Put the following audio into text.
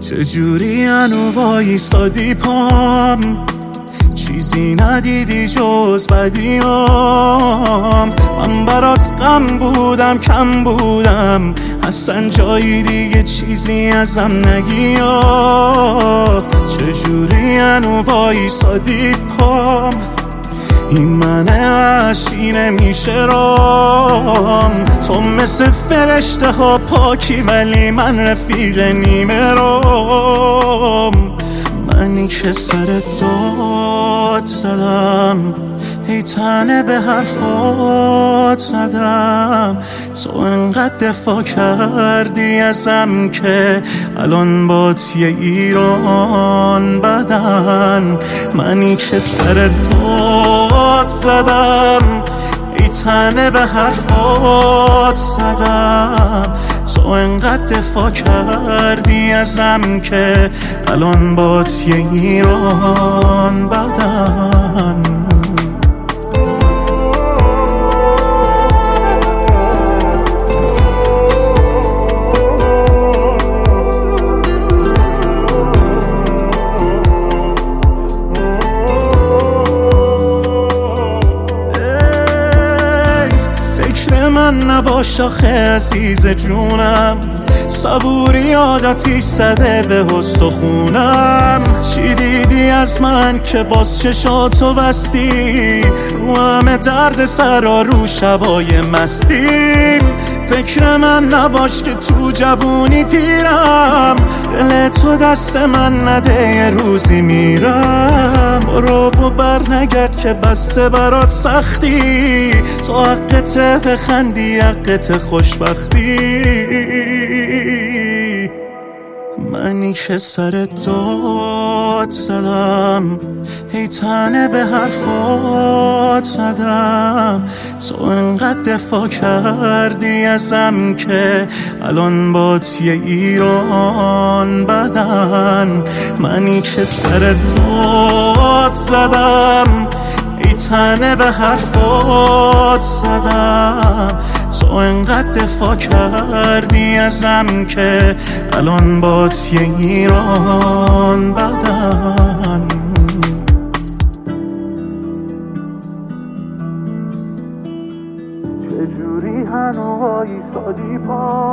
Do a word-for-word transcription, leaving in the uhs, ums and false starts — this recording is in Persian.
چجوری هنو وایسادی پام، چیزی ندیدی جز بدیام. من برات غم بودم کم بودم، اصلا جایی دیگه چیزی ازم نگیا. چجوری هنو وایسادی پام، این منه وحشی نمیشه رام. تو مثل فرشته ها پاکی ولی من رفیق نیمه رام. منی که سر داد زدم، ای تنه به حرفات زدم. تو انقدر دفاع کردی ازم که الان بات یه ایران بدن. منی که سر داد زدم، ای تنه به حرفات زدم. تو انقدر دفاع کردی ازم که الان بات یه ایران بدن. من نباش آخه عزیز جونم، صبوری عادتی زده به استخونم. چی دیدی از من که باز چشاتو بستی، رو همه درد سرا رو شبای مستی. فکر من نباش که تو جوونی پیرم، دل تو دست من نده یه روزی میرم. برو و بر نگرد که بسته برات سختی، تو حقته بخندی حقت خوشبختی. منی که سر داد زدم، ای تنه به حرفات زدم. تو انقدر دفاع کردی ازم که الان بات یه ایران بدن. منی که سر داد زدم، ای تنه به حرفات زدم. تو انقدر دفاع کردی ازم که الان بات یه ایران بدن. چجوری هنو وایسادی پا